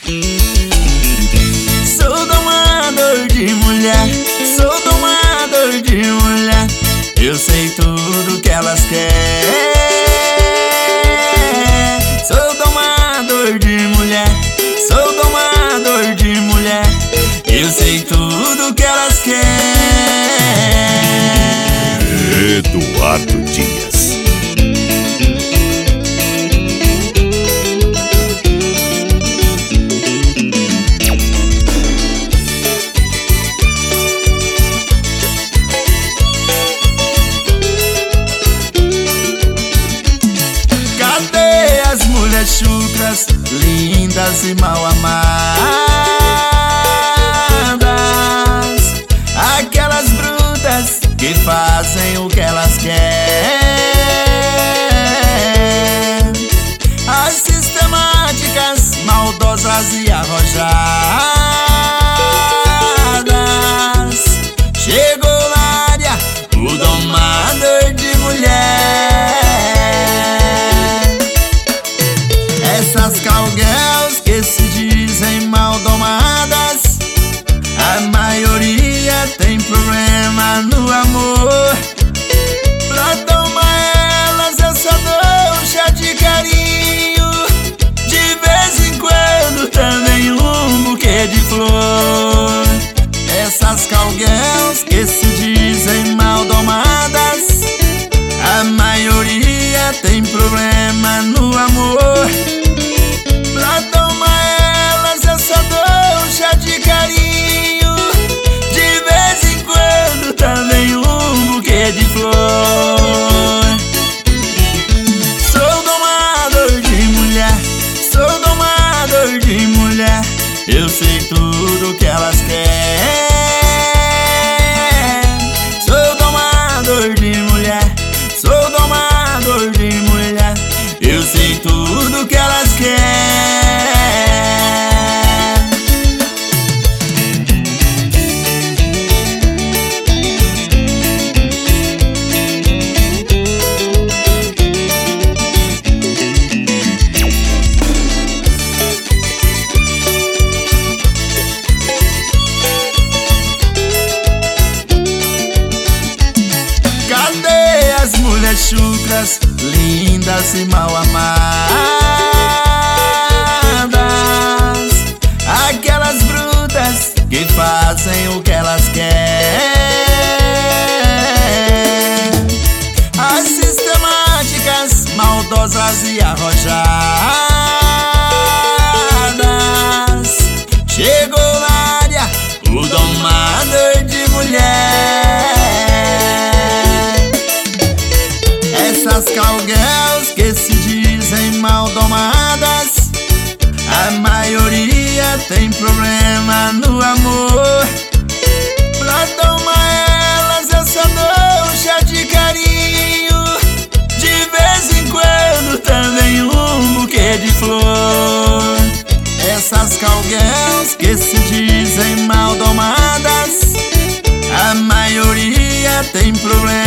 Sou domador de mulher, sou domador de mulher. Eu sei tudo que elas querem. Sou domador de mulher, sou domador de mulher. Eu sei tudo que elas querem. Eduardo Dias. Cadê as mulheres chucras, lindas e mal amadas? Aquelas brutas que fazem o que elas querem. As sistemáticas, maldosas e arrojadas. Chegou na área o domador de mulher. Essas cowgirls que se dizem mal domadas, a maioria tem problema no amor. Pra tomar elas eu só dou um chá de carinho. De vez em quando também um buquê de flor. Essas cowgirls que se dizem mal domadas, a maioria tem problema no amor. Pra tomar elas eu só dou um chá de carinho. De vez em quando também um buquê de flor. Sou domador de mulher, sou domador de mulher. Eu sei tudo que elas querem. Sou domador de mulher, sou domador de mulher. Eu sei tudo que elas querem. Cadê as mulheres chucras, lindas e mal amadas? Aquelas brutas que fazem o que elas querem. As sistemáticas, maldosas e arrojadas. Chegou na área o domador de mulher. Essas cowgirls que se dizem mal domadas, a maioria tem problema no amor. Pra tomar elas eu só dou um chá de carinho. De vez em quando também um buquê de flor. Essas cowgirls que se dizem mal domadas, a maioria tem problema